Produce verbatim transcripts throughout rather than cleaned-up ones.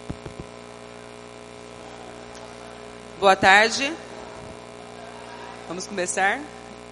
Boa tarde. Vamos começar.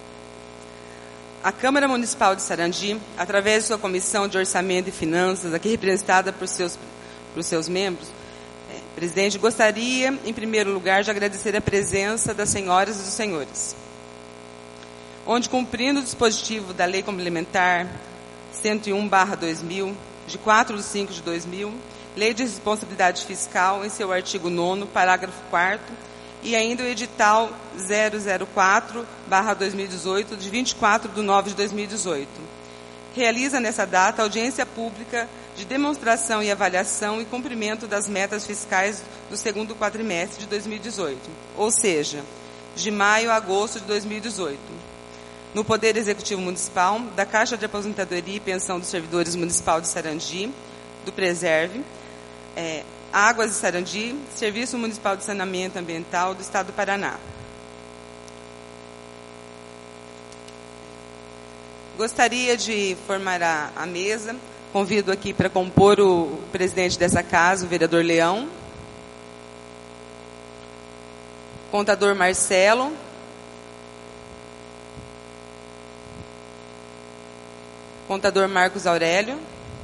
A Câmara Municipal de Sarandi, através de sua Comissão de Orçamento e Finanças, aqui representada por seus, por seus membros, é, presidente, gostaria, em primeiro lugar, de agradecer a presença das senhoras e dos senhores, onde, cumprindo o dispositivo da Lei Complementar cento e um barra dois mil, de quatro de cinco de dois mil, Lei de Responsabilidade Fiscal, em seu artigo nono, parágrafo quarto, e ainda o edital zero zero quatro barra dois mil e dezoito, de vinte e quatro de nove de dois mil e dezoito. Realiza nessa data audiência pública de demonstração e avaliação e cumprimento das metas fiscais do segundo quadrimestre de dois mil e dezoito, ou seja, de maio a agosto de dois mil e dezoito. No Poder Executivo Municipal, da Caixa de Aposentadoria e Pensão dos Servidores Municipal de Sarandi, do Preserve, é, Águas de Sarandi, Serviço Municipal de Saneamento Ambiental do Estado do Paraná. Gostaria de formar a, a mesa. Convido aqui para compor o presidente dessa casa, o vereador Leão, contador Marcelo, contador Marcos Aurélio,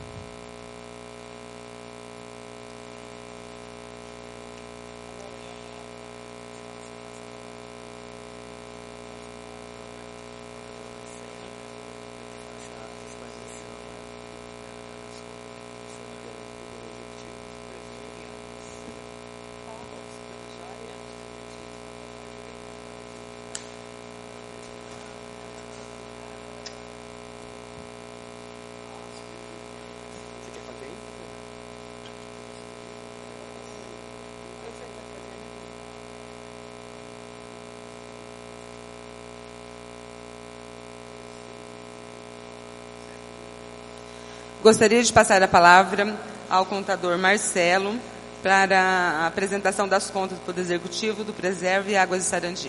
Gostaria de passar a palavra ao contador Marcelo para a apresentação das contas do Poder Executivo, do Preserve e Águas de Sarandi.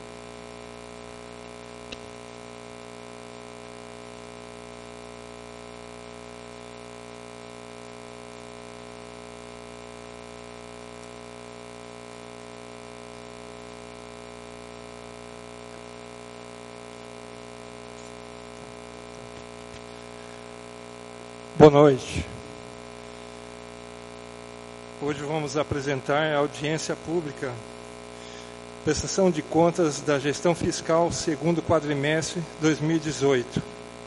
Boa noite. Hoje vamos apresentar a audiência pública, prestação de contas da gestão fiscal segundo quadrimestre dois mil e dezoito.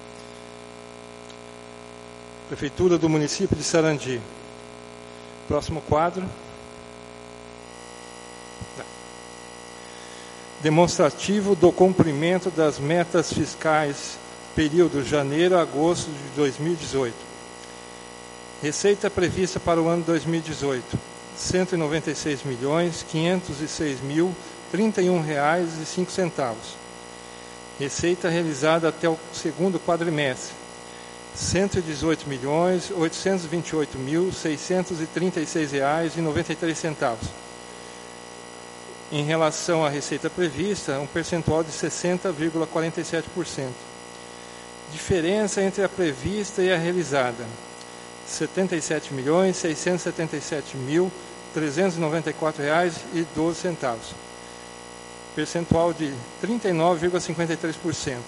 Prefeitura do município de Sarandi. Próximo quadro. Demonstrativo do cumprimento das metas fiscais período janeiro a agosto de dois mil e dezoito. Receita prevista para o ano dois mil e dezoito, cento e noventa e seis milhões, quinhentos e seis mil, trinta e um reais e cinco centavos. Receita realizada até o segundo quadrimestre, cento e dezoito milhões, oitocentos e vinte e oito mil, seiscentos e trinta e seis reais e noventa e três centavos. Em relação à receita prevista, um percentual de sessenta vírgula quarenta e sete por cento. Diferença entre a prevista e a realizada, setenta e sete milhões, seiscentos e setenta e sete mil, trezentos e noventa e quatro reais e doze centavos. Percentual de trinta e nove vírgula cinquenta e três por cento.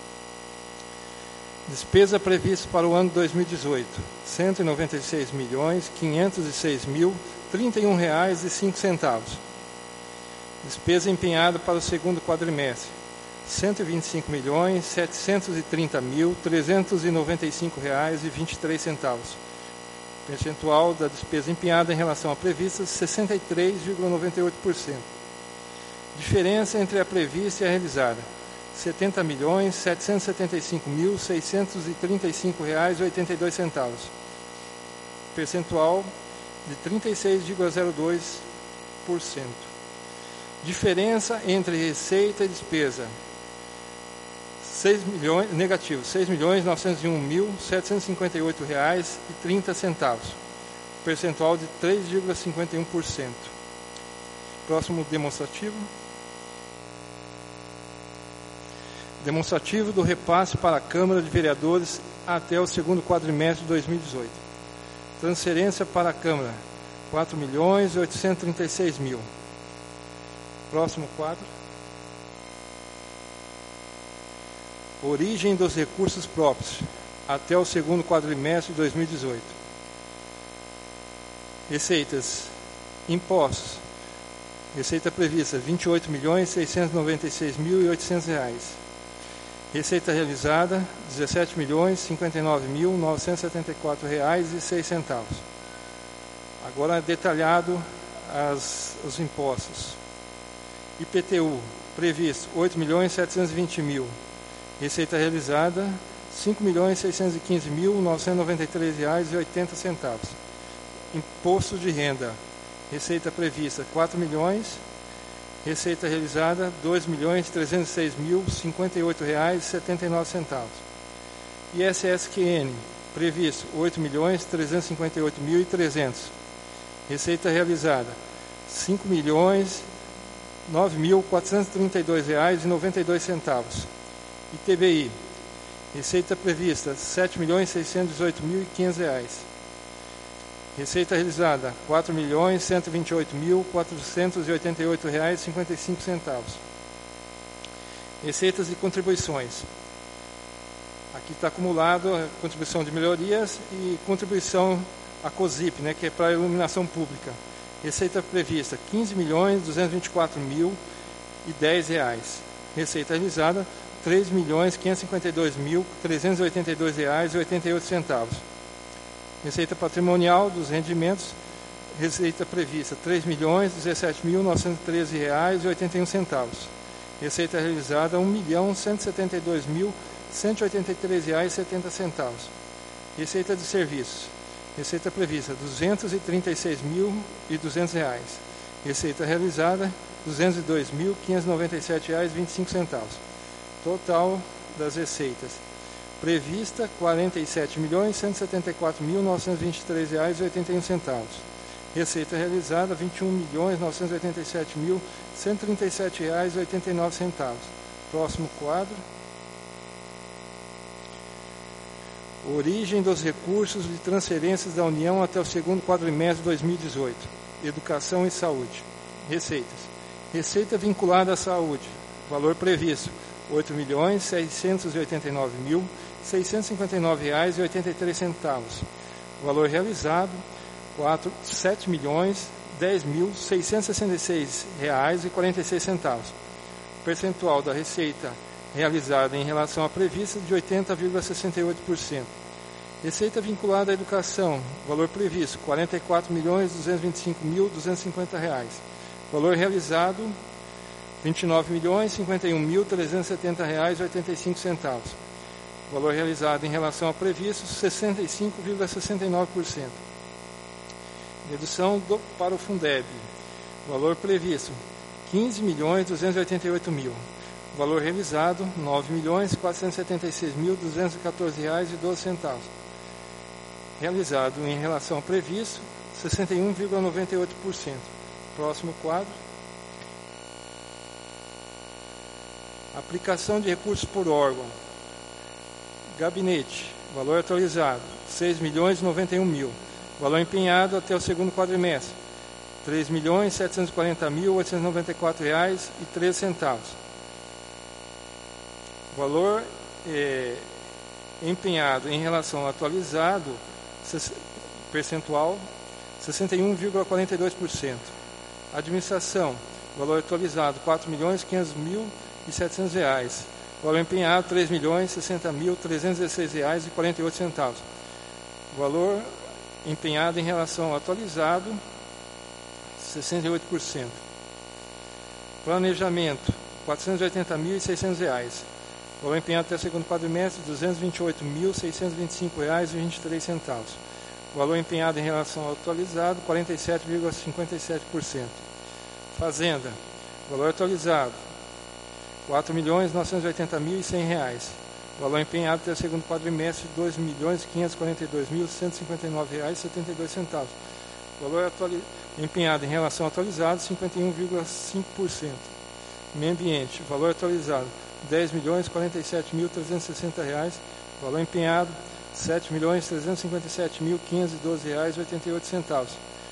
Despesa prevista para o ano dois mil e dezoito, cento e noventa e seis milhões, quinhentos e seis mil, trinta e um reais e cinco centavos. Despesa empenhada para o segundo quadrimestre, cento e vinte e cinco milhões, setecentos e trinta mil, trezentos e noventa e cinco reais e vinte e três centavos. Percentual da despesa empenhada em relação à prevista, sessenta e três vírgula noventa e oito por cento. Diferença entre a prevista e a realizada, setenta milhões, setecentos e setenta e cinco mil, seiscentos e trinta e cinco reais e oitenta e dois centavos. Percentual de trinta e seis vírgula zero dois por cento. Diferença entre receita e despesa, seis milhões, negativo, seis milhões, novecentos e um mil, setecentos e cinquenta e oito reais e trinta centavos. Percentual de três vírgula cinquenta e um por cento. Próximo demonstrativo. Demonstrativo do repasse para a Câmara de Vereadores até o segundo quadrimestre de dois mil e dezoito. Transferência para a Câmara, quatro milhões oitocentos e trinta e seis mil. Próximo quadro. Origem dos recursos próprios até o segundo quadrimestre de dois mil e dezoito. Receitas: impostos. Receita prevista vinte e oito milhões seiscentos e noventa e seis mil e oitocentos reais. Receita realizada dezessete milhões cinquenta e nove mil novecentos e setenta e quatro reais e seis centavos. Agora detalhado as, os impostos. I P T U previsto oito milhões setecentos e vinte mil. Receita realizada cinco milhões seiscentos e quinze mil novecentos e noventa e três reais e oitenta centavos. Imposto de renda. Receita prevista quatro milhões. Receita realizada dois milhões trezentos e seis mil cinquenta e oito reais e setenta e nove centavos. I S S Q N previsto oito milhões trezentos e cinquenta e oito mil e trezentos. Receita realizada cinco milhões nove mil quatrocentos e trinta e dois reais e noventa e dois centavos. I T B I receita prevista sete milhões seiscentos e dezoito mil e quinhentos reais. Receita realizada quatro milhões cento e vinte e oito mil quatrocentos e oitenta e oito reais e cinquenta e cinco centavos. Receitas e contribuições. Aqui está acumulado a contribuição de melhorias e contribuição à COSIP, né, que é para a iluminação pública. Receita prevista quinze milhões duzentos e vinte e quatro mil e dez reais. Receita realizada três milhões quinhentos e cinquenta e dois mil trezentos e oitenta e dois reais e oitenta e oito centavos. Receita patrimonial dos rendimentos, receita prevista três milhões dezessete mil novecentos e treze reais e oitenta e um centavos. Receita realizada um milhão cento e setenta e dois mil cento e oitenta e três reais e setenta centavos. Receita de serviços. Receita prevista duzentos e trinta e seis mil e duzentos reais. Receita realizada duzentos e dois mil quinhentos e noventa e sete reais e vinte e cinco centavos. Total das receitas prevista quarenta e sete milhões cento e setenta e quatro mil novecentos e vinte e três reais e oitenta e um centavos. Receita realizada vinte e um milhões novecentos e oitenta e sete mil cento e trinta e sete reais e oitenta e nove centavos. Próximo quadro. Origem dos recursos de transferências da União até o segundo quadrimestre de dois mil e dezoito. Educação e saúde. Receitas. Receita vinculada à saúde. Valor previsto oito milhões seiscentos e oitenta e nove mil seiscentos e cinquenta e nove reais e oitenta e três centavos. Valor realizado sete milhões dez mil seiscentos e sessenta e seis reais e quarenta e seis centavos. Percentual da receita realizada em relação à prevista de oitenta vírgula sessenta e oito por cento. Receita vinculada à educação, valor previsto quarenta e quatro milhões duzentos e vinte e cinco mil duzentos e cinquenta reais. Valor realizado vinte e nove milhões cinquenta e um mil trezentos e setenta reais e oitenta e cinco centavos. Valor realizado em relação ao previsto sessenta e cinco vírgula sessenta e nove por cento. Dedução do, para o Fundeb. Valor previsto quinze milhões duzentos e oitenta e oito mil. Valor realizado nove milhões quatrocentos e setenta e seis mil duzentos e quatorze reais e doze centavos. Realizado em relação ao previsto sessenta e um vírgula noventa e oito por cento. Próximo quadro. Aplicação de recursos por órgão. Gabinete, valor atualizado, seis milhões e noventa e um mil. Valor empenhado até o segundo quadrimestre, três milhões setecentos e quarenta mil oitocentos e noventa e quatro reais e treze centavos. Valor é, empenhado em relação ao atualizado, percentual, sessenta e um vírgula quarenta e dois por cento. Administração, valor atualizado, quatro milhões quinhentos mil e setecentos reais. Valor empenhado três milhões sessenta mil trezentos e dezesseis reais e quarenta e oito centavos. Valor empenhado em relação ao atualizado sessenta e oito por cento. Planejamento quatrocentos e oitenta mil e seiscentos reais. Valor empenhado até o segundo quadrimestre duzentos e vinte e oito mil seiscentos e vinte e cinco reais e vinte e três centavos. Valor empenhado em relação ao atualizado quarenta e sete vírgula cinquenta e sete por cento. Fazenda valor atualizado quatro milhões novecentos e oitenta mil e cem reais. Valor empenhado até o segundo quadrimestre, dois milhões quinhentos e quarenta e dois mil cento e cinquenta e nove reais e setenta e dois centavos. Valor atuali... empenhado em relação ao atualizado, cinquenta e um vírgula cinco por cento. Meio ambiente, valor atualizado, dez milhões quarenta e sete mil trezentos e sessenta reais. Valor empenhado, sete milhões trezentos e cinquenta e sete mil quinhentos e doze reais e oitenta e oito centavos.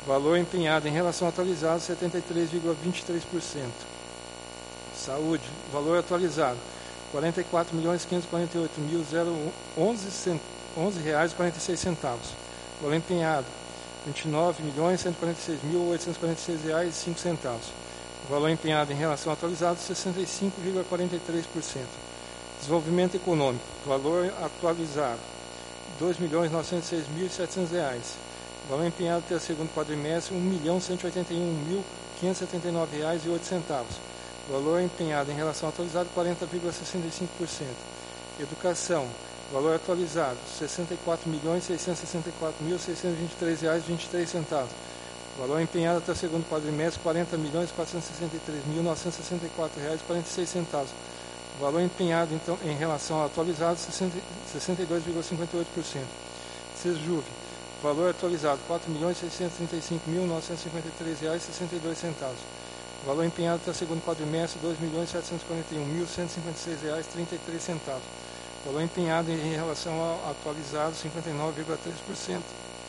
Valor empenhado em relação atualizado, setenta e três vírgula vinte e três por cento. Saúde, valor atualizado, quarenta e quatro milhões quinhentos e quarenta e oito mil onze reais e quarenta e seis centavos. Valor empenhado, vinte e nove milhões cento e quarenta e seis mil oitocentos e quarenta e seis reais e cinco centavos. Valor empenhado em relação atualizado, sessenta e cinco vírgula quarenta e três por cento. Desenvolvimento econômico, valor atualizado, dois milhões novecentos e seis mil e setecentos reais. Valor empenhado até o segundo quadrimestre, um milhão cento e oitenta e um mil quinhentos e setenta e nove reais e oito centavos. Valor empenhado em relação atualizado, quarenta vírgula sessenta e cinco por cento. Educação, valor atualizado, sessenta e quatro milhões seiscentos e sessenta e quatro mil seiscentos e vinte e três reais e vinte e três centavos. Valor empenhado até o segundo quadrimestre, quarenta milhões quatrocentos e sessenta e três mil novecentos e sessenta e quatro reais e quarenta e seis centavos. Valor empenhado então, em relação ao atualizado, sessenta e dois vírgula cinquenta e oito por cento. Sejuve, valor atualizado, quatro milhões seiscentos e trinta e cinco mil novecentos e cinquenta e três reais e sessenta e dois centavos. Valor empenhado até o segundo quadrimestre, dois milhões setecentos e quarenta e um mil cento e cinquenta e seis reais e trinta e três centavos. Valor empenhado em relação ao atualizado, cinquenta e nove vírgula três por cento.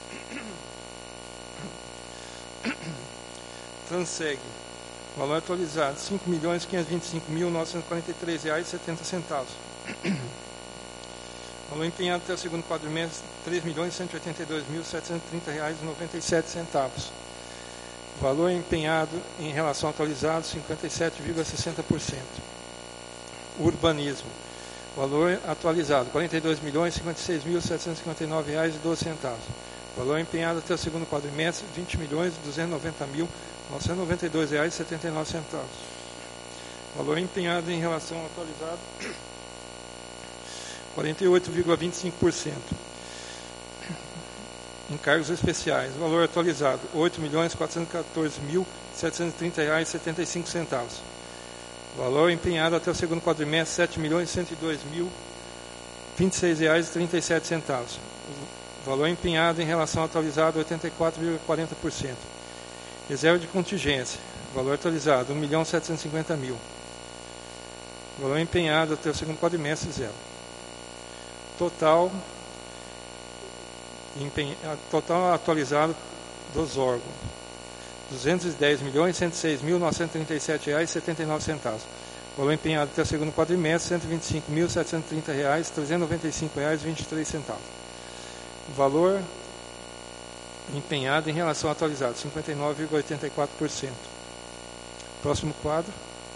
Transeg, valor atualizado, cinco milhões quinhentos e vinte e cinco mil novecentos e quarenta e três reais e setenta centavos. Valor empenhado até o segundo quadrimestre, três milhões cento e oitenta e dois mil setecentos e trinta reais e noventa e sete centavos. Valor empenhado em relação ao atualizado, cinquenta e sete vírgula sessenta por cento. Urbanismo, valor atualizado, quarenta e dois milhões cinquenta e seis mil setecentos e cinquenta e nove reais e doze centavos. Valor empenhado até o segundo quadrimestre, vinte milhões duzentos e noventa mil novecentos e noventa e dois reais e setenta e nove centavos. Valor empenhado em relação ao atualizado, quarenta e oito vírgula vinte e cinco por cento. Encargos especiais, valor atualizado, oito milhões quatrocentos e quatorze mil setecentos e trinta reais e setenta e cinco centavos. Valor empenhado até o segundo quadrimestre, sete milhões cento e dois mil vinte e seis reais e trinta e sete centavos. Valor empenhado em relação ao atualizado, oitenta e quatro vírgula quarenta por cento. Reserva de contingência, valor atualizado, um milhão setecentos e cinquenta mil. Valor empenhado até o segundo quadrimestre, zero. Total, empenha, total atualizado dos órgãos, duzentos e dez milhões cento e seis mil novecentos e trinta e sete reais e setenta e nove centavos. Valor empenhado até o segundo quadrimestre, cento e vinte e cinco mil setecentos e trinta reais, trezentos e noventa e cinco reais e vinte e três centavos. Valor empenhado em relação ao atualizado, cinquenta e nove vírgula oitenta e quatro por cento. Próximo quadro.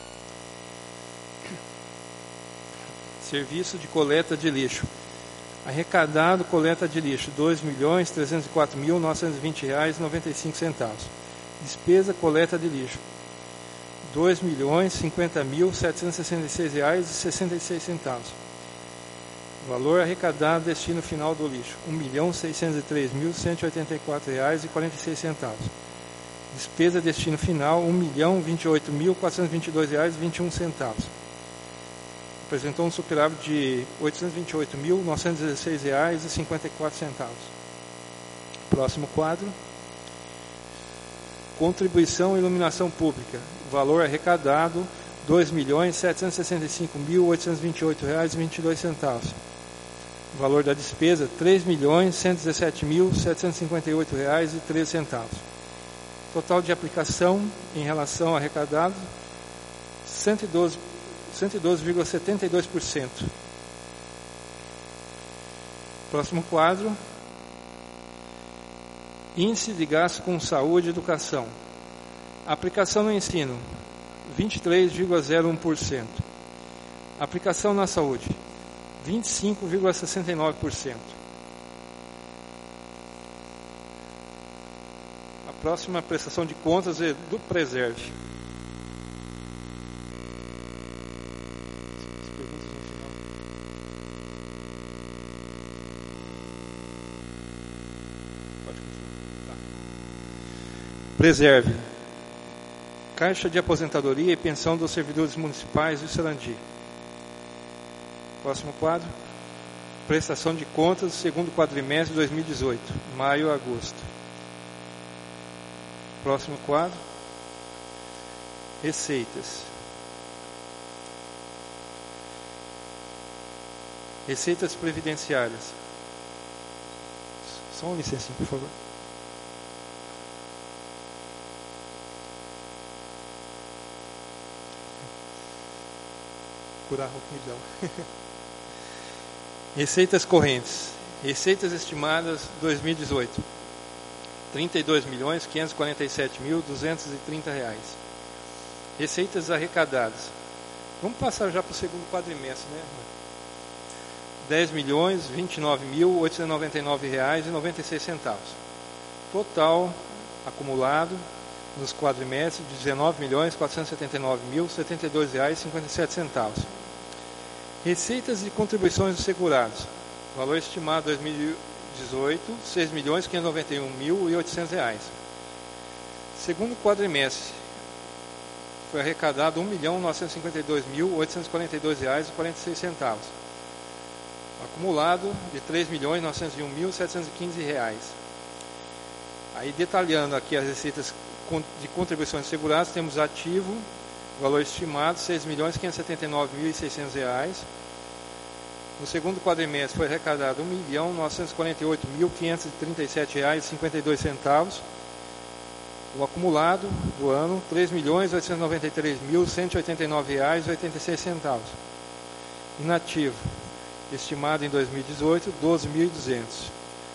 Serviço de coleta de lixo. Arrecadado coleta de lixo, dois milhões trezentos e quatro mil novecentos e vinte reais e noventa e cinco centavos. Despesa coleta de lixo, dois milhões cinquenta mil setecentos e sessenta e seis reais e sessenta e seis centavos. Valor arrecadado destino final do lixo, um milhão seiscentos e três mil cento e oitenta e quatro reais e quarenta e seis centavos. Despesa destino final, um milhão vinte e oito mil quatrocentos e vinte e dois reais e vinte e um centavos. Apresentou um superávit de oitocentos e vinte e oito mil novecentos e dezesseis reais e cinquenta e quatro centavos. Próximo quadro. Contribuição e iluminação pública. Valor arrecadado, dois milhões setecentos e sessenta e cinco mil oitocentos e vinte e oito reais e vinte e dois centavos. Valor da despesa, três milhões cento e dezessete mil setecentos e cinquenta e oito reais e treze centavos. Total de aplicação em relação ao arrecadado, cento e doze vírgula setenta e dois por cento. Próximo quadro. Índice de gasto com saúde e educação. Aplicação no ensino, vinte e três vírgula zero um por cento. Aplicação na saúde, vinte e cinco vírgula sessenta e nove por cento. A próxima prestação de contas é do Preserve. Preserve. Caixa de aposentadoria e pensão dos servidores municipais do Sarandi. Próximo quadro. Prestação de contas segundo quadrimestre de dois mil e dezoito, maio a agosto. Próximo quadro. Receitas. Receitas previdenciárias. Só um licencinho, por favor. curar rouquidão. Receitas correntes. Receitas estimadas dois mil e dezoito. trinta e dois milhões, quinhentos e quarenta e sete mil, duzentos e trinta reais. Receitas arrecadadas. Vamos passar já para o segundo quadrimestre, né? dez milhões, vinte e nove mil, oitocentos e noventa e nove reais e noventa e seis centavos. Total acumulado nos quadrimestres de dezenove milhões, quatrocentos e setenta e nove mil, setenta e dois reais e cinquenta e sete centavos. Receitas e contribuições dos segurados. Valor estimado dois mil e dezoito, seis milhões, quinhentos e noventa e um mil e oitocentos reais. Segundo quadrimestre, foi arrecadado um milhão, novecentos e cinquenta e dois mil, oitocentos e quarenta e dois reais e quarenta e seis centavos. Acumulado de três milhões, novecentos e um mil, setecentos e quinze reais. Aí detalhando aqui as receitas de contribuições seguradas, temos ativo, valor estimado seis milhões, quinhentos e setenta e nove mil e seiscentos reais. No segundo quadrimestre foi arrecadado um milhão, novecentos e quarenta e oito mil, quinhentos e trinta e sete reais e cinquenta e dois centavos. O acumulado do ano, três milhões, oitocentos e noventa e três mil, cento e oitenta e nove reais e oitenta e seis centavos. Inativo, estimado em dois mil e dezoito, doze mil e duzentos.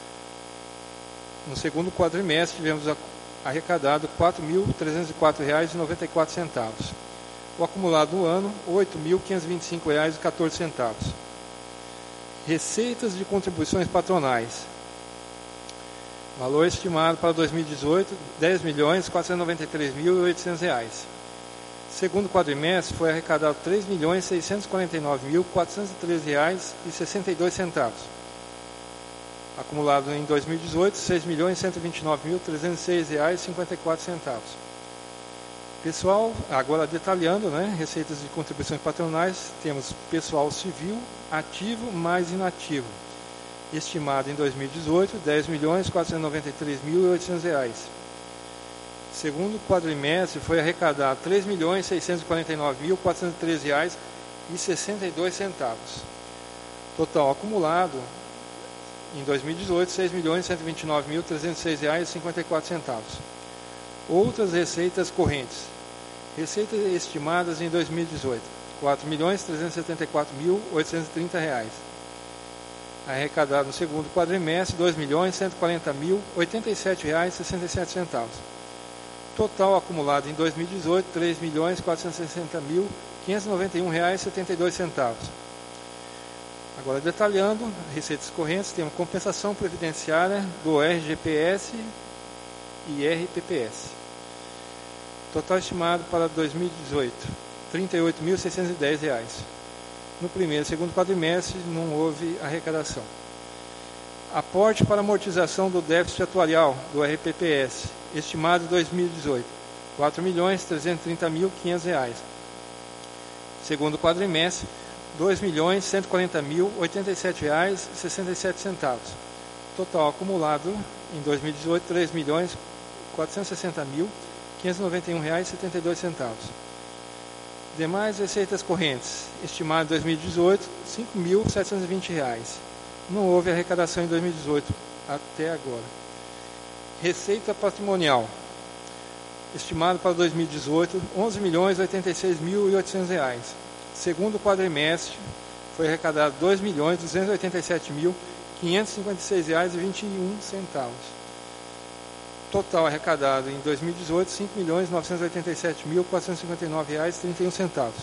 No segundo quadrimestre tivemos arrecadado quatro mil, trezentos e quatro reais e noventa e quatro centavos. O acumulado do ano, oito mil, quinhentos e vinte e cinco reais e quatorze centavos. Receitas de contribuições patronais. Valor estimado para dois mil e dezoito, dez milhões, quatrocentos e noventa e três mil e oitocentos reais. Segundo quadrimestre foi arrecadado três milhões, seiscentos e quarenta e nove mil, quatrocentos e treze reais e sessenta e dois centavos. Acumulado em dois mil e dezoito, seis milhões, cento e vinte e nove mil, trezentos e seis reais e cinquenta e quatro centavos. Pessoal, agora detalhando, né, receitas de contribuições patronais, temos pessoal civil, ativo mais inativo. Estimado em dois mil e dezoito, dez milhões, quatrocentos e noventa e três mil e oitocentos reais. Segundo quadrimestre foi arrecadado três milhões, seiscentos e quarenta e nove mil, quatrocentos e treze reais e sessenta e dois centavos. Total acumulado em dois mil e dezoito, seis milhões, cento e vinte e nove mil, trezentos e seis reais e cinquenta e quatro centavos. Outras receitas correntes. Receitas estimadas em dois mil e dezoito, quatro milhões, trezentos e setenta e quatro mil, oitocentos e trinta reais. Arrecadado no segundo quadrimestre, dois milhões, cento e quarenta mil, oitenta e sete reais e sessenta e sete centavos. Total acumulado em dois mil e dezoito, três milhões, quatrocentos e sessenta mil, quinhentos e noventa e um reais e setenta e dois centavos. Agora detalhando, receitas correntes, temos compensação previdenciária do R G P S e R P P S. Total estimado para dois mil e dezoito, trinta e oito mil, seiscentos e dez reais. No primeiro e segundo quadrimestre não houve arrecadação. Aporte para amortização do déficit atuarial do R P P S, estimado em dois mil e dezoito, quatro milhões, trezentos e trinta mil, quinhentos reais. Segundo quadrimestre, dois milhões, cento e quarenta mil, oitenta e sete reais e sessenta e sete centavos. Total acumulado em dois mil e dezoito, três milhões, quatrocentos e sessenta mil, quinhentos e noventa e um reais e setenta e dois centavos. Demais receitas correntes, estimado em dois mil e dezoito, cinco mil, setecentos e vinte reais. Não houve arrecadação em dois mil e dezoito até agora. Receita patrimonial, estimado para dois mil e dezoito, onze milhões, oitenta e seis mil e oitocentos reais. Segundo quadrimestre, foi arrecadado dois milhões, duzentos e oitenta e sete mil, quinhentos e cinquenta e seis reais e vinte e um centavos. Total arrecadado em dois mil e dezoito, cinco milhões, novecentos e oitenta e sete mil, quatrocentos e cinquenta e nove reais e trinta e um centavos.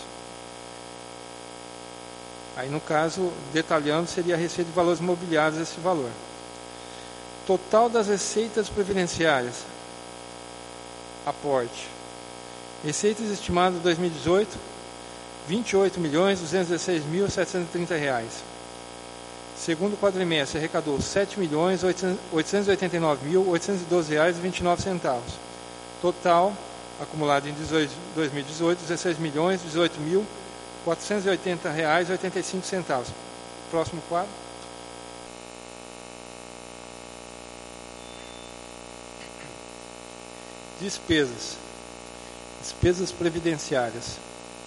Aí, no caso, detalhando, seria a receita de valores imobiliários esse valor. Total das receitas previdenciárias. Aporte. Receitas estimadas em dois mil e dezoito, vinte e oito milhões, duzentos e dezesseis mil, setecentos e trinta reais. Segundo quadrimestre, arrecadou sete milhões, oitocentos e oitenta e nove mil, oitocentos e doze reais e vinte e nove centavos. Total, acumulado em dois mil e dezoito, dezesseis milhões, dezoito mil, quatrocentos e oitenta reais e oitenta e cinco centavos. Próximo quadro. Despesas. Despesas previdenciárias.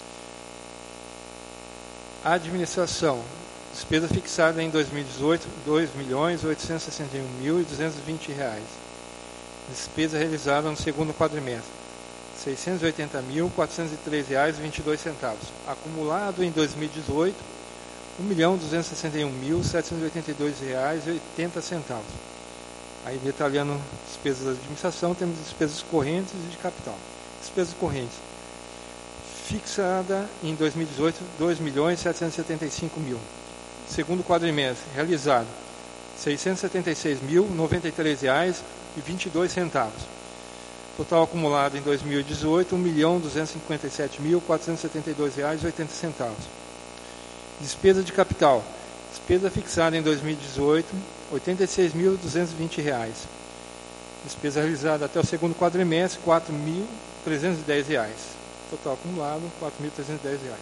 Administração. Despesa fixada em dois mil e dezoito, dois milhões, oitocentos e sessenta e um mil e duzentos e vinte reais. Despesa realizada no segundo quadrimestre, seiscentos e oitenta mil, quatrocentos e treze reais e vinte e dois centavos. Acumulado em dois mil e dezoito, um milhão, duzentos e sessenta e um mil, setecentos e oitenta e dois reais e oitenta centavos. Aí, detalhando despesas da administração, temos despesas correntes e de capital. Despesas correntes. Fixada em dois mil e dezoito, dois milhões, setecentos e setenta e cinco mil. Segundo quadrimestre, realizado, seiscentos e setenta e seis mil, noventa e três reais e vinte e dois centavos. Total acumulado em dois mil e dezoito, um milhão, duzentos e cinquenta e sete mil, quatrocentos e setenta e dois reais e oitenta centavos. Despesa de capital. Despesa fixada em dois mil e dezoito, oitenta e seis mil, duzentos e vinte reais. Despesa realizada até o segundo quadrimestre, quatro mil, trezentos e dez reais. Total acumulado, quatro mil, trezentos e dez reais.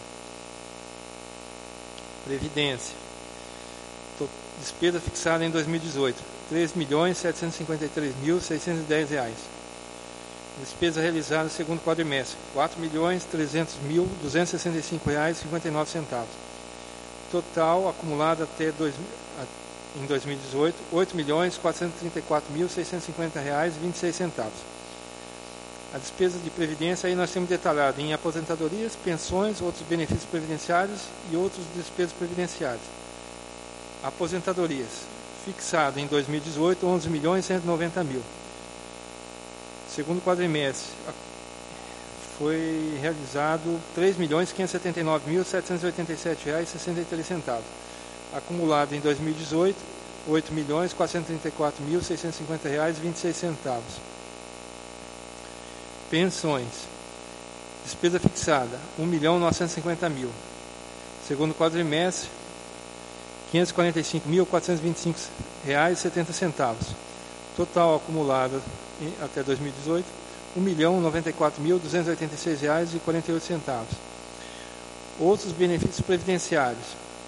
Previdência. Despesa fixada em dois mil e dezoito, três milhões, setecentos e cinquenta e três mil, seiscentos e dez reais. Despesa realizada no segundo quadrimestre, quatro milhões, trezentos mil, duzentos e sessenta e cinco reais e cinquenta e nove centavos. Total acumulado até dois, em dois mil e dezoito, oito milhões, quatrocentos e trinta e quatro mil, seiscentos e cinquenta reais e vinte e seis centavos. A despesa de previdência aí nós temos detalhado em aposentadorias, pensões, outros benefícios previdenciários e outras despesas previdenciárias. Aposentadorias, fixado em dois mil e dezoito, onze milhões, cento e noventa mil. Segundo quadrimestre, foi realizado três milhões, quinhentos e setenta e nove mil, setecentos e oitenta e sete reais e sessenta e três centavos. Acumulado em dois mil e dezoito, oito milhões, quatrocentos e trinta e quatro mil, seiscentos e cinquenta reais e vinte e seis centavos. Pensões. Despesa fixada, um milhão, novecentos e cinquenta mil. Segundo quadrimestre, quinhentos e quarenta e cinco mil, quatrocentos e vinte e cinco reais e setenta centavos. Total acumulado até dois mil e dezoito, um milhão, noventa e quatro mil, duzentos e oitenta e seis reais e quarenta e oito centavos. Outros benefícios previdenciários.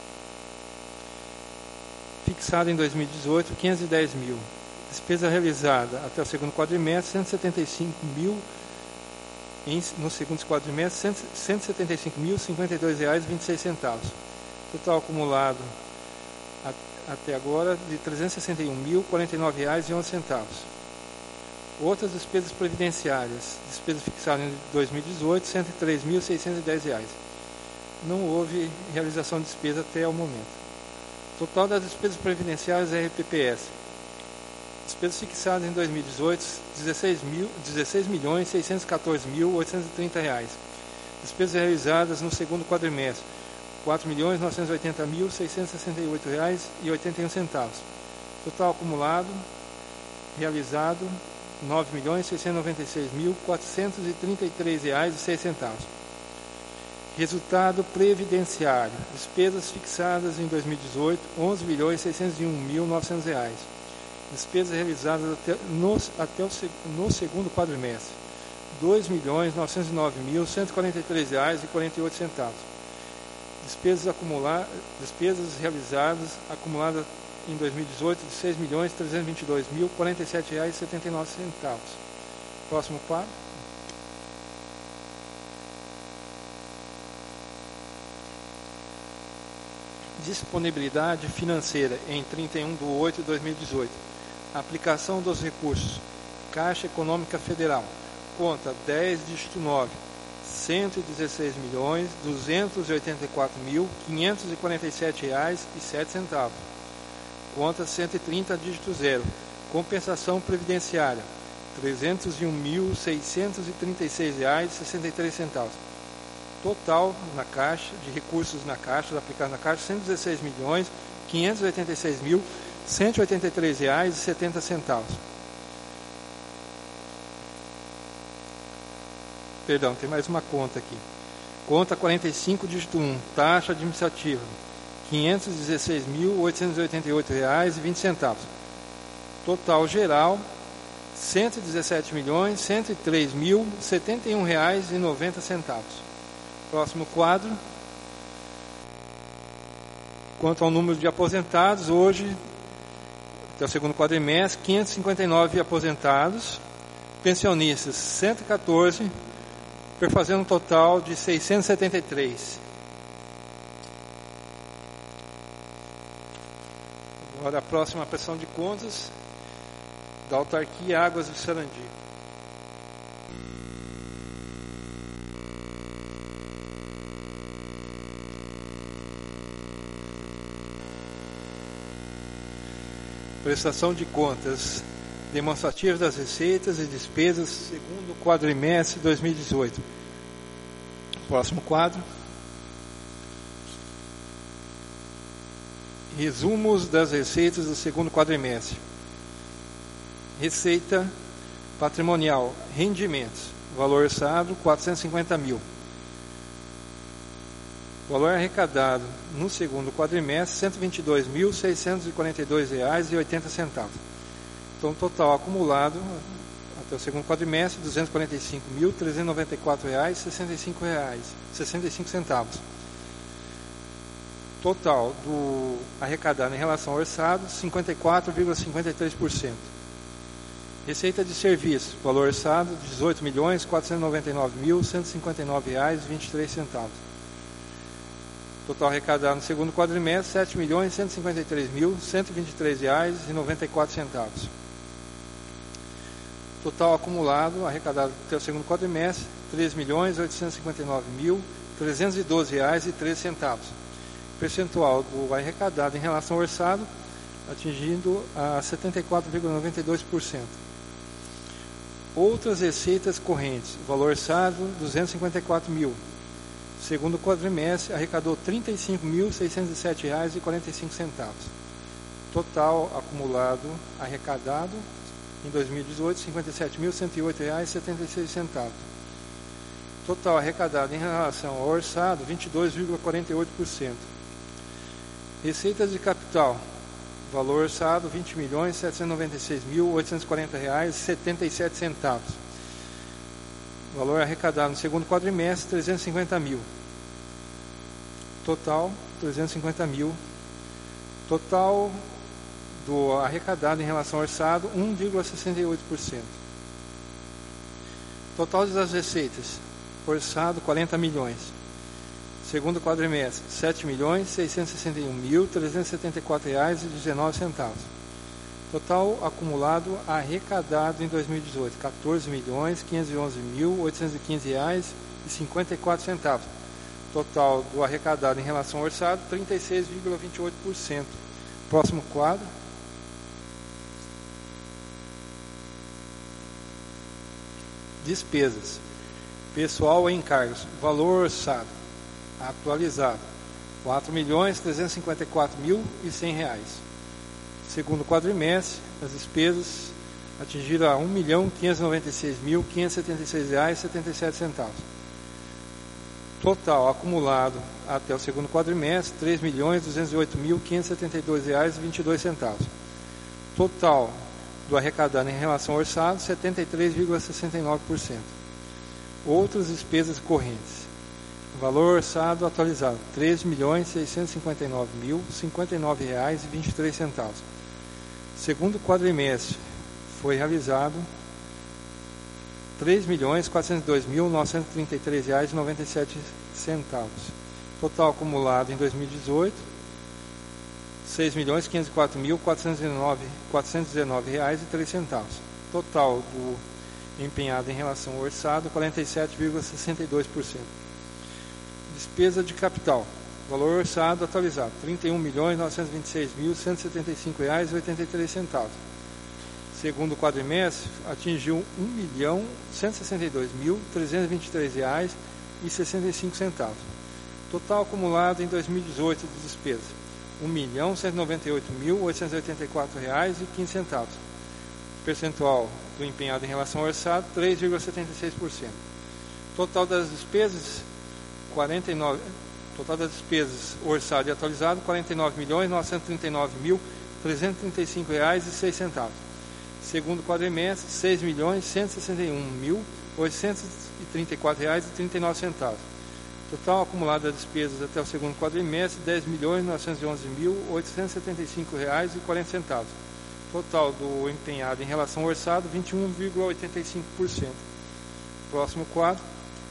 Fixado em dois mil e dezoito, quinhentos e dez mil. Despesa realizada até o segundo quadrimestre, cento e setenta e cinco mil. Em, no segundo quadrimestre, cento e setenta e cinco mil, cinquenta e dois reais e vinte e seis centavos. Total acumulado a, até agora de trezentos e sessenta e um mil, quarenta e nove reais e onze centavos. Outras despesas previdenciárias. Despesa fixada em dois mil e dezoito, cento e três mil, seiscentos e dez reais. Não houve realização de despesa até o momento. Total das despesas previdenciárias é R P P S. Despesas fixadas em dois mil e dezoito, dezesseis milhões, seiscentos e quatorze mil, oitocentos e trinta reais. Despesas realizadas no segundo quadrimestre, quatro milhões, novecentos e oitenta mil, seiscentos e sessenta e oito reais e oitenta e um centavos. Total acumulado, realizado, nove milhões, seiscentos e noventa e seis mil, quatrocentos e trinta e três reais e seis centavos. Resultado previdenciário. Despesas fixadas em dois mil e dezoito, onze milhões, seiscentos e um mil, novecentos reais. Despesas realizadas até, no, até o, no segundo quadrimestre, dois milhões, novecentos e nove mil, cento e quarenta e três reais e quarenta e oito centavos. Despesas, acumular, despesas realizadas acumuladas em dois mil e dezoito de seis milhões, trezentos e vinte e dois mil, quarenta e sete reais e setenta e nove centavos. Próximo quadro. Disponibilidade financeira em trinta e um de oito de dois mil e dezoito. Aplicação dos recursos. Caixa Econômica Federal. Conta dez, dígito nove. cento e dezesseis milhões, duzentos e oitenta e quatro mil, quinhentos e quarenta e sete reais e sete centavos. Conta cento e trinta, dígito zero. Compensação previdenciária. trezentos e um mil, seiscentos e trinta e seis reais e sessenta e três centavos. Total na caixa, de recursos na caixa, aplicados na caixa, cento e dezesseis milhões, quinhentos e oitenta e seis mil, cento e oitenta e três reais e setenta centavos. Perdão, tem mais uma conta aqui. Conta quarenta e cinco, dígito um, taxa administrativa, quinhentos e dezesseis mil, oitocentos e oitenta e oito reais e vinte centavos. Total geral, cento e dezessete milhões, cento e três mil, setenta e um reais e noventa centavos. Próximo quadro. Quanto ao número de aposentados, hoje, até o segundo quadrimestre, quinhentos e cinquenta e nove aposentados, pensionistas cento e quatorze, fazendo um total de seiscentos e setenta e três. Agora a próxima prestação de contas da Autarquia Águas do Sarandi. prestação de contas demonstrativa das receitas e despesas segundo o quadrimestre de dois mil e dezoito. Próximo quadro. Resumos das receitas do segundo quadrimestre. Receita patrimonial, rendimentos, valor orçado quatrocentos e cinquenta mil. Valor arrecadado no segundo quadrimestre cento e vinte e dois mil, seiscentos e quarenta e dois reais e oitenta centavos. Então, total acumulado até o segundo quadrimestre duzentos e quarenta e cinco mil, trezentos e noventa e quatro reais e sessenta e cinco reais, sessenta e cinco centavos. Total do arrecadado em relação ao orçado cinquenta e quatro vírgula cinquenta e três por cento. Receita de serviço, valor orçado dezoito milhões, quatrocentos e noventa e nove mil, cento e cinquenta e nove reais e vinte e três centavos. Total arrecadado no segundo quadrimestre sete milhões, cento e cinquenta e três mil, cento e vinte e três reais e noventa e quatro centavos. Total acumulado arrecadado até o segundo quadrimestre três milhões, oitocentos e cinquenta e nove mil, trezentos e doze reais e treze centavos. Percentual do arrecadado em relação ao orçado atingindo a setenta e quatro vírgula noventa e dois por cento. Outras receitas correntes, valor orçado duzentos e cinquenta e quatro mil. Segundo quadrimestre, arrecadou trinta e cinco mil, seiscentos e sete reais e quarenta e cinco centavos. Total acumulado arrecadado em dois mil e dezoito, cinquenta e sete mil, cento e oito reais e setenta e seis centavos. Total arrecadado em relação ao orçado, vinte e dois vírgula quarenta e oito por cento. Receitas de capital, valor orçado vinte milhões, setecentos e noventa e seis mil, oitocentos e quarenta reais e setenta e sete centavos. Valor arrecadado no segundo quadrimestre, trezentos e cinquenta mil. Total, trezentos e cinquenta mil. Total do arrecadado em relação ao orçado, um vírgula sessenta e oito por cento. Total das receitas, orçado quarenta milhões. Segundo quadrimestre, sete milhões, seiscentos e sessenta e um mil, trezentos e setenta e quatro reais e dezenove centavos. Total acumulado arrecadado em dois mil e dezoito, quatorze milhões, quinhentos e onze mil, oitocentos e quinze reais e cinquenta e quatro centavos. Total do arrecadado em relação ao orçado, trinta e seis vírgula vinte e oito por cento. Próximo quadro. Despesas. Pessoal e encargos. Valor orçado. Atualizado. quatro milhões, trezentos e cinquenta e quatro mil e cem reais. Segundo quadrimestre, as despesas atingiram a um milhão, quinhentos e noventa e seis mil, quinhentos e setenta e seis reais e setenta e sete centavos. Total acumulado até o segundo quadrimestre, três milhões, duzentos e oito mil, quinhentos e setenta e dois reais e vinte e dois centavos. Total do arrecadado em relação ao orçado, setenta e três vírgula sessenta e nove por cento. Outras despesas correntes. Valor orçado atualizado, três milhões, seiscentos e cinquenta e nove mil, cinquenta e nove reais e vinte e três centavos. Segundo quadrimestre, foi realizado três milhões, quatrocentos e dois mil, novecentos e trinta e três reais e noventa e sete centavos. Total acumulado em dois mil e dezoito, seis milhões, quinhentos e quatro mil, quatrocentos e dezenove reais e três centavos. Total do empenhado em relação ao orçado, quarenta e sete vírgula sessenta e dois por cento. Despesa de capital, valor orçado atualizado, trinta e um milhões, novecentos e vinte e seis mil, cento e setenta e cinco reais e oitenta e três centavos. Segundo quadrimestre, atingiu um milhão, cento e sessenta e dois mil, trezentos e vinte e três reais e sessenta e cinco centavos. Total acumulado em dois mil e dezoito de despesa, um milhão, cento e noventa e oito mil, oitocentos e oitenta e quatro reais e quinze centavos. Percentual do empenhado em relação ao orçado, três vírgula setenta e seis por cento. Total das despesas, quarenta e nove, total das despesas orçado e atualizado, quarenta e nove milhões, novecentos e trinta e nove mil, trezentos e trinta e cinco reais e seis centavos. Segundo quadrimestre, seis milhões, cento e sessenta e um mil, oitocentos e trinta e quatro reais e trinta e nove centavos. Total acumulado das despesas até o segundo quadrimestre, dez milhões, novecentos e onze mil, oitocentos e setenta e cinco reais e quarenta centavos. Total do empenhado em relação ao orçado, vinte e um vírgula oitenta e cinco por cento. Próximo quadro.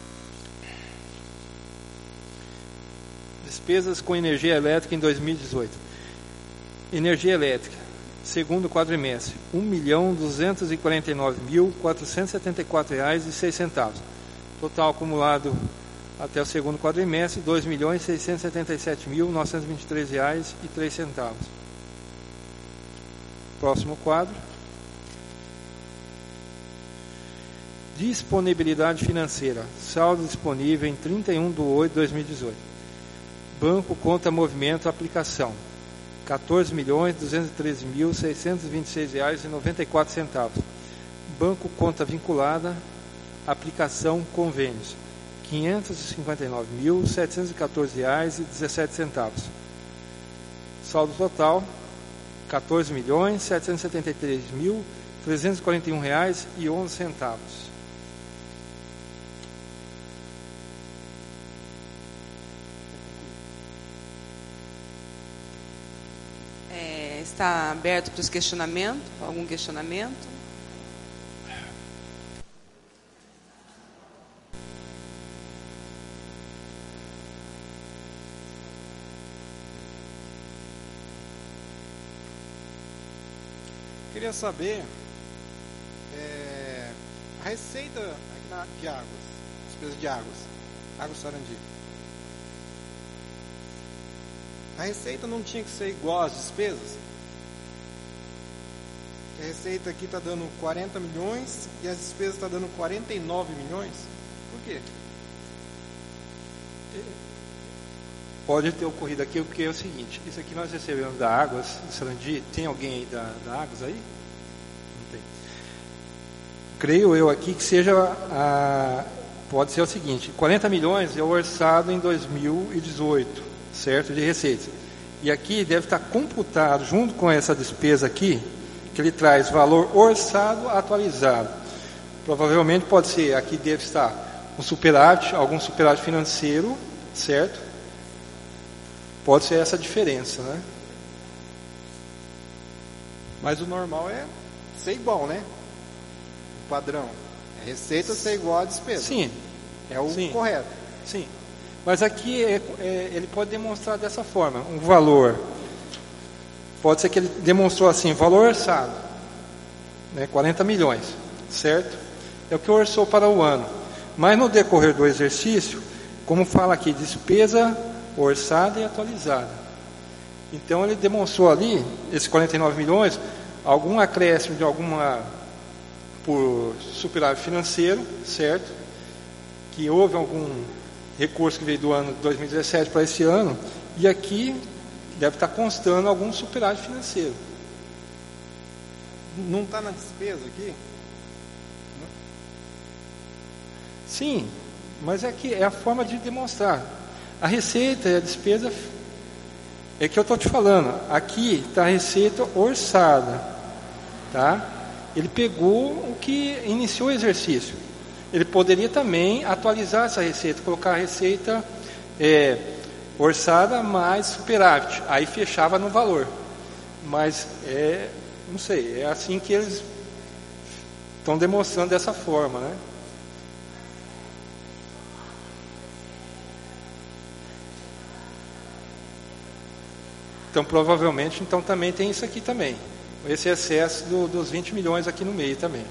Despesas com energia elétrica em dois mil e dezoito. Energia elétrica, segundo quadrimestre, um milhão, duzentos e quarenta e nove mil, quatrocentos e setenta e quatro reais e seis centavos. Total acumulado até o segundo quadrimestre, dois milhões, seiscentos e setenta e sete mil, novecentos e vinte e três reais e três centavos. Próximo quadro. Disponibilidade financeira. Saldo disponível em trinta e um de oito de dois mil e dezoito. Banco conta movimento aplicação. quatorze milhões duzentos e treze mil seiscentos e vinte e seis reais e noventa e quatro centavos. Banco conta vinculada, aplicação convênios. quinhentos e cinquenta e nove mil setecentos e quatorze reais e dezessete centavos. Saldo total, quatorze milhões setecentos e setenta e três mil trezentos e quarenta e um reais e onze centavos. É, está aberto para os questionamentos? Algum questionamento? Queria saber é, a receita aqui na, de águas, despesa de águas, Águas Sarandi. A receita não tinha que ser igual às despesas? A receita aqui está dando quarenta milhões e as despesas estão dando quarenta e nove milhões? Por quê? Pode ter ocorrido aqui, porque é o seguinte, isso aqui nós recebemos da Águas, Sarandi. Tem alguém aí da, da Águas aí? Não tem. Creio eu aqui que seja, a, pode ser o seguinte, quarenta milhões é o orçado em dois mil e dezoito, certo, de receita. E aqui deve estar computado, junto com essa despesa aqui, que ele traz valor orçado atualizado. Provavelmente pode ser, aqui deve estar um superávit, algum superávit financeiro, certo? Pode ser essa diferença, né? Mas o normal é ser igual, né? O padrão. A receita ser igual à despesa. Sim. É o Sim. correto. Sim. Mas aqui é, é, ele pode demonstrar dessa forma. Um valor. Pode ser que ele demonstrou assim, valor orçado. Né, quarenta milhões. Certo? É o que orçou para o ano. Mas no decorrer do exercício, como fala aqui, despesa orçada e atualizada. Então ele demonstrou ali, esses quarenta e nove milhões, algum acréscimo de alguma, por superávit financeiro, certo? Que houve algum recurso que veio do ano de dois mil e dezessete para esse ano, e aqui deve estar constando algum superávit financeiro. Não está na despesa aqui? Sim, mas é que é a forma de demonstrar. A receita e a despesa é que eu estou te falando. Aqui está a receita orçada, tá? Ele pegou o que iniciou o exercício. Ele poderia também atualizar essa receita, colocar a receita é, orçada mais superávit, aí fechava no valor. Mas é, não sei, é assim que eles estão demonstrando dessa forma, né? Então, provavelmente, então, também tem isso aqui também. Esse excesso do, dos vinte milhões aqui no meio também.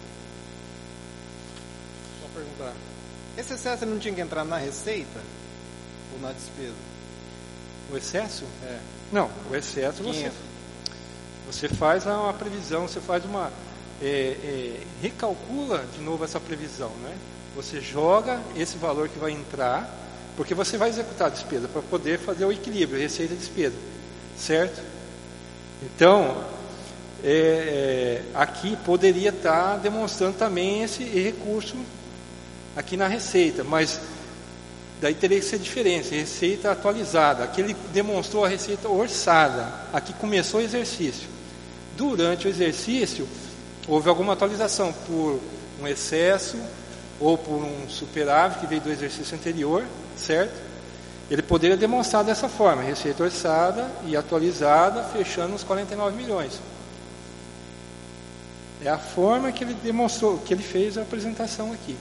Só perguntar. Esse excesso não tinha que entrar na receita ou na despesa? O excesso? É. Não, o excesso você, você faz uma previsão, você faz uma... É, é, recalcula de novo essa previsão, né? Você joga esse valor que vai entrar, porque você vai executar a despesa para poder fazer o equilíbrio, receita e despesa. Certo? Então, é, é, aqui poderia estar demonstrando também esse recurso aqui na receita, mas daí teria que ser diferente, receita atualizada. Aqui ele demonstrou a receita orçada, aqui começou o exercício. Durante o exercício, houve alguma atualização por um excesso ou por um superávit que veio do exercício anterior, certo? Ele poderia demonstrar dessa forma, receita orçada e atualizada, fechando os quarenta e nove milhões. É a forma que ele demonstrou, que ele fez a apresentação aqui.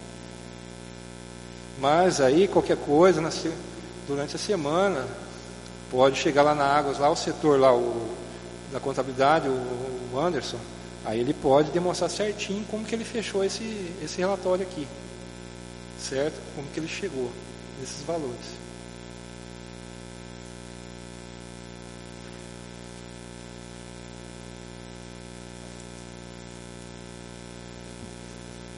Mas aí, qualquer coisa, na, durante a semana, pode chegar lá na Águas, lá o setor lá, o, da contabilidade, o, o Anderson, aí ele pode demonstrar certinho como que ele fechou esse, esse relatório aqui. Certo? Como que ele chegou nesses valores.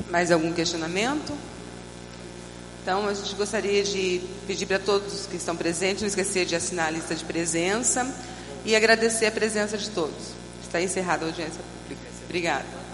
Mais algum questionamento? Então, a gente gostaria de pedir para todos que estão presentes, não esquecer de assinar a lista de presença e agradecer a presença de todos. Está encerrada a audiência pública. Obrigada.